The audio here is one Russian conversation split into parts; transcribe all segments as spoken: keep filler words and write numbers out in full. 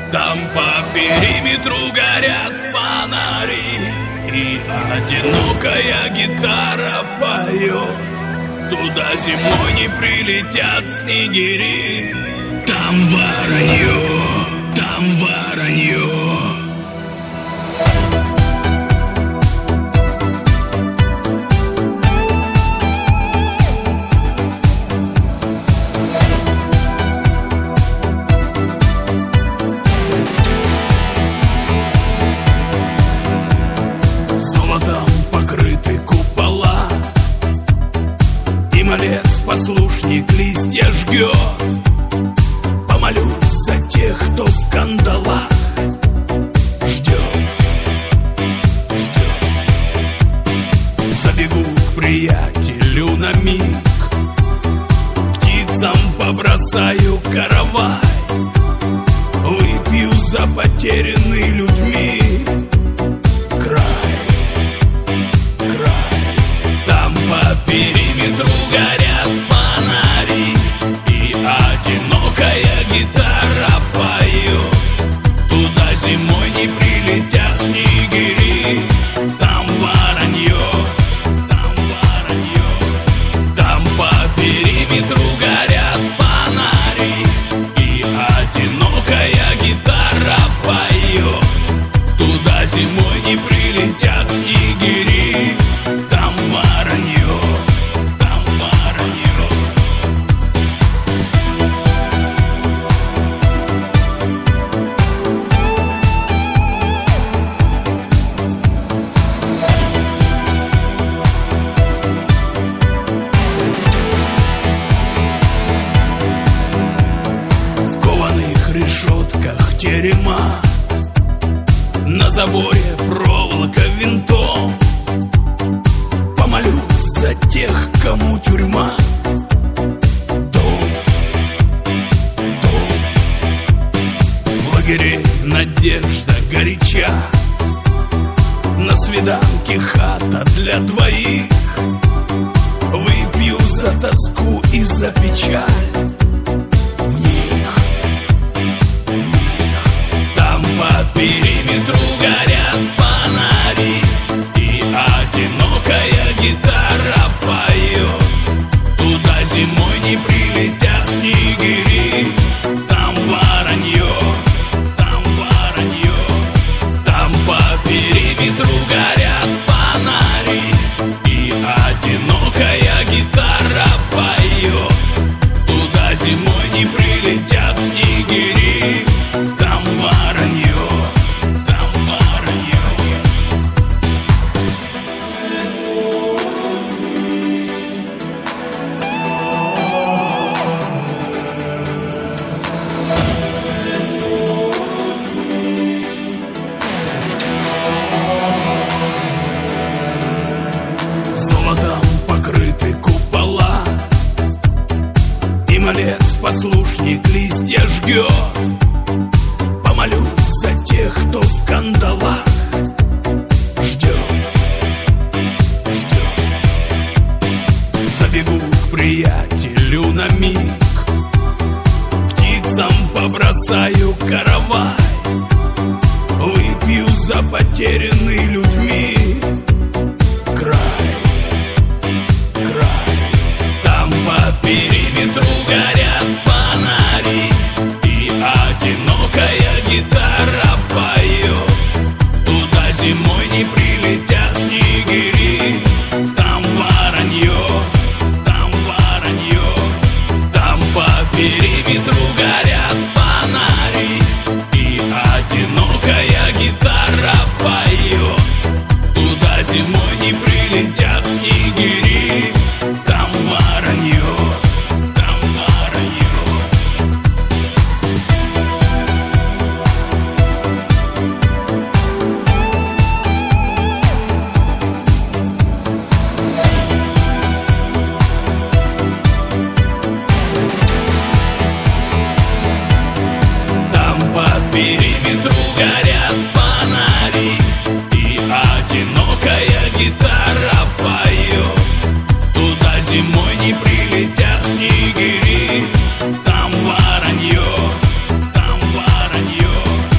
Там по периметру горят фонари, и одинокая гитара поет. Туда зимой не прилетят снегири. Там воронье, там воронье. Малец, послушник, листья жгет. Помолюсь за тех, кто в кандалах ждет, ждет. Забегу к приятелю на миг, птицам побросаю каравай, выпью за потерянный людьми край, край. Там по периметру горят фонари, и одинокая гитара поет. Туда зимой не прилетят снегири. Там воронье, там воронье. Там по периметру горят фонари, и одинокая гитара поет. Туда зимой не прилетят снегири. Там воронье, там воронье. В кованых решетках терема, на заборе проволока винтом. Помолюсь за тех, кому тюрьма дом, дом. В лагере надежда горяча, на свиданке хата для двоих. Выпью за тоску и за печаль в них, в них. Там по периметру горят фонари, и одинокая гитара поет. Туда зимой не прилетят снегири. Там воронье, там воронье. Там по периметру горят фонари, и одинокая гитара поет. Туда зимой не прилетят снегири. Там воронье, там воронье. Золотом покрыты купола, и малец, послушник, листья жгет. Помолюсь за тех, кто в кандалах ждет, ждет. Забегу к приятелю на миг, птицам побросаю каравай, выпью за потерянный людьми край, край. Там по периметру горят фонари, и одинокая гитара поет. Туда зимой не прилетят снегири. Там воронье, там воронье. Там по периметру горят фонари, и одинокая гитара поет. Туда зимой не прилетят снегири. Там воронье, там воронье. Там по периметру горят фонари, и одинокая гитара поет. Туда зимой не прилетят снегири. Там воронье, там воронье.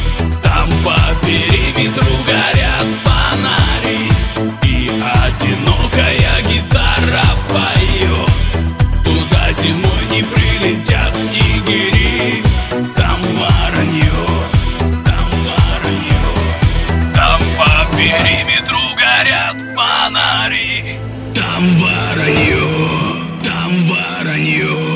горят фонари. Там воронье, там воронье.